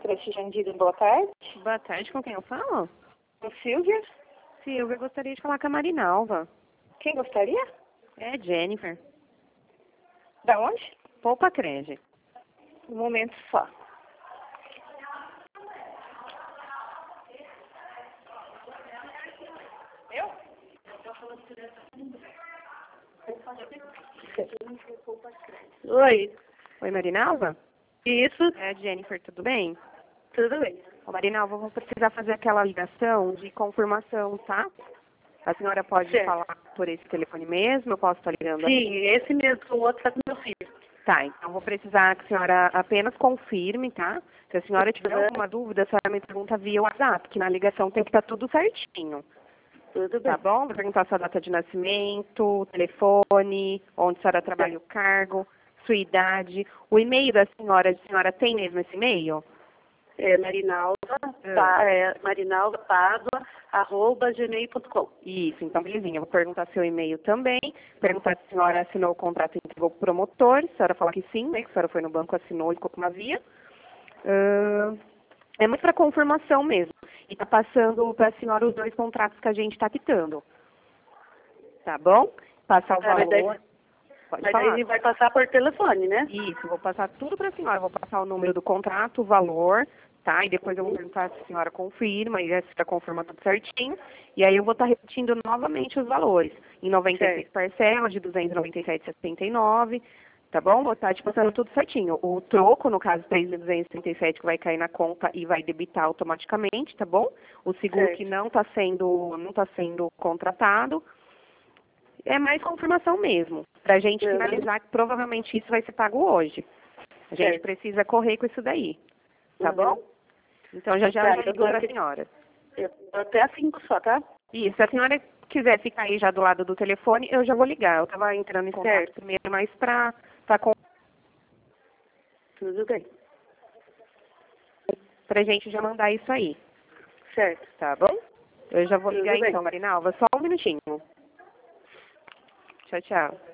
creche Jandira, boa tarde. Boa tarde, com quem eu falo? Com Silvia. Silvia, eu gostaria de falar com a Marinalva. Quem gostaria? É Jennifer. Da onde? Poupa Crede. Um momento só. Eu? Oi. Oi, Marinalva? Isso, É Jennifer, tudo bem? tudo bem. Ô, Marinalva, eu vou precisar fazer aquela ligação de confirmação, tá? A senhora pode Certo. falar por esse telefone mesmo? Eu posso estar ligando Sim, aqui? esse mesmo, o outro tá com meu filho. Tá, então vou precisar que a senhora apenas confirme, tá? Se a senhora tiver Uhum. alguma dúvida, a senhora me pergunta via WhatsApp, que na ligação tem que estar tudo certinho. Tudo bem. Tá bom? Vou perguntar sua data de nascimento, telefone, onde a senhora trabalha o cargo, sua idade, o e-mail da senhora. A senhora tem mesmo esse e-mail? É Marinalva, marinalvapadua@gmail.com. Isso, então belezinha. Eu vou perguntar seu e-mail também, perguntar se a senhora assinou o contrato e entregou para o promotor. Se a senhora falar que sim, né? Que a senhora foi no banco, assinou e ficou com uma via. É muito para confirmação mesmo. E tá passando para a senhora os 2 contratos que a gente está quitando. Tá bom? Passar o Mas daí, valor. Pode mas falar. daí vai passar por telefone, né? Isso, vou passar tudo para a senhora. Vou passar o número do contrato, o valor, tá? E depois eu vou perguntar se a senhora confirma e se está confirmando tudo certinho. E aí eu vou estar repetindo novamente os valores. Em 96 parcelas, de 297,79, tá bom? Vou estar te passando tudo certinho. O troco, no caso, 3.237, que vai cair na conta e vai debitar automaticamente, tá bom? O seguro Certo. que não está sendo contratado. É mais confirmação mesmo, para a gente Uhum. finalizar que provavelmente isso vai ser pago hoje. A gente Certo. precisa correr com isso daí, tá Uhum. bom? Então já Tá, eu eu ligo tô para a aqui. senhora. Eu tô até às 5 só, tá? E se a senhora quiser ficar aí já do lado do telefone, eu já vou ligar. Eu estava entrando em contato Certo. primeiro, mas para Tudo bem. a gente já mandar isso aí, Certo. tá bom? Eu já vou Tudo ligar bem. então, Marinalva. Só um minutinho. Tchau, tchau.